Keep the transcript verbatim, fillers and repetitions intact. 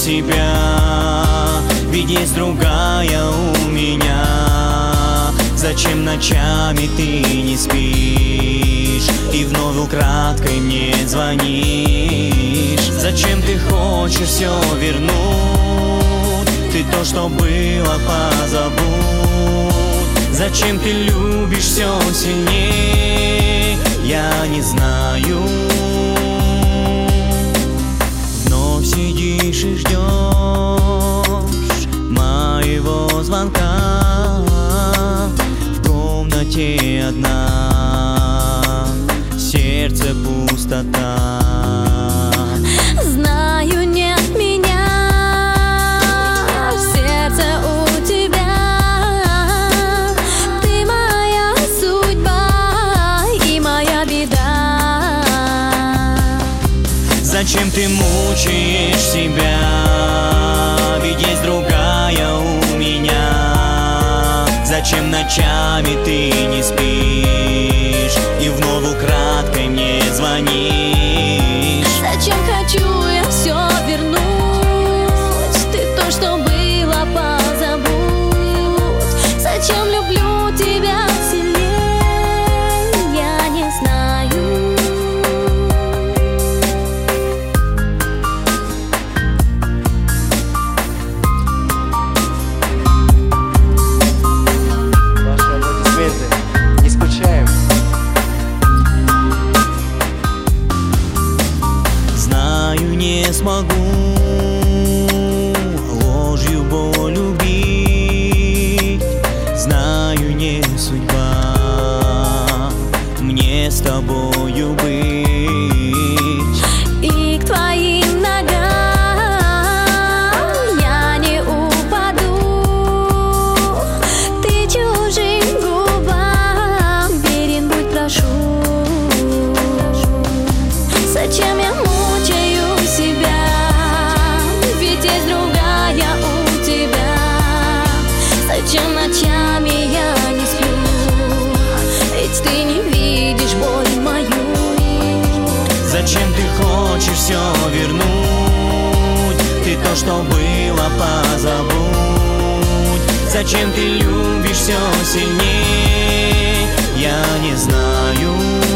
себя, ведь есть другая у меня. Зачем ночами ты не спишь и вновь украдкой мне звонишь? Зачем ты хочешь все вернуть? Ты то, что было, позабудь. Зачем ты любишь все сильнее? Я не знаю. Вновь сидишь и ждешь моего звонка, в комнате одна, сердце пустота. Знаю, нет меня, сердце у тебя. Ты моя судьба и моя беда. Зачем ты мучаешь себя? Ведь есть другая у меня. Зачем ночами ты не спишь и вновь украдкой мне звонишь? Зачем хочу я все вернуть? Ты то, что было, позабудь. Зачем люблю тебя сильнее? Я не знаю. Ваши аплодисменты. Не скучаем. Знаю, не смогу ложью боль убить. Знаю, не судьба мне с тобою быть. И к твоим ногам я не упаду. Ты чужим губам верен будь, прошу. Зачем я мучаю себя? Ведь есть другая у тебя. Зачем ночами я не сплю? Ведь ты не видишь боль мою. Зачем ты хочешь все вернуть? Ты то, что было, позабудь. Зачем ты любишь все сильнее? Я не знаю.